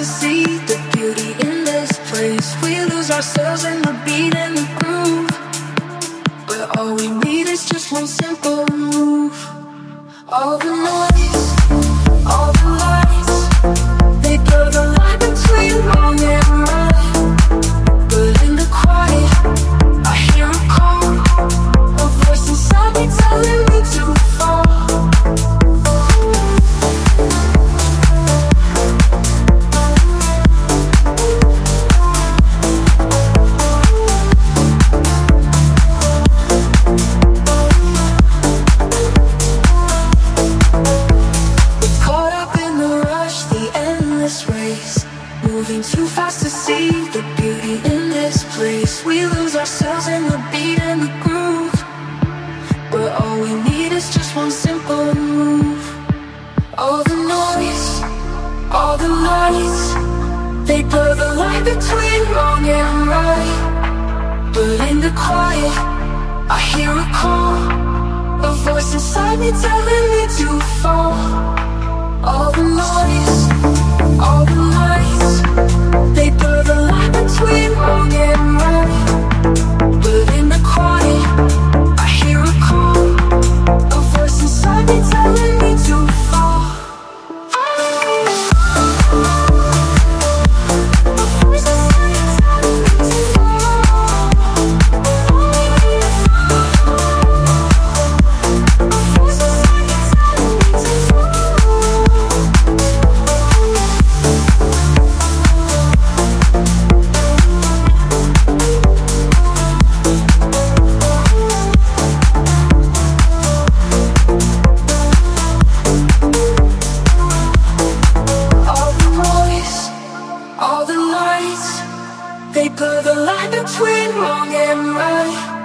see the beauty in this place. We lose ourselves in the beat and the groove, but all we need is just one simple move. All the noise, all the lights, they blur the line between wrong and right. But in the quiet, I hear a call, a voice inside me telling me to fall. Moving too fast to see the beauty in this place. We lose ourselves in the beat and the groove, but all we need is just one simple move. All the noise, all the lights, they blur the line between wrong and right. But in the quiet, I hear a call, a voice inside me telling me to fall. All the noise, all the lights, they blur the line between wrong and right. But in the quiet, I hear a call, a voice inside me telling me to fall. They blur the line between wrong and right.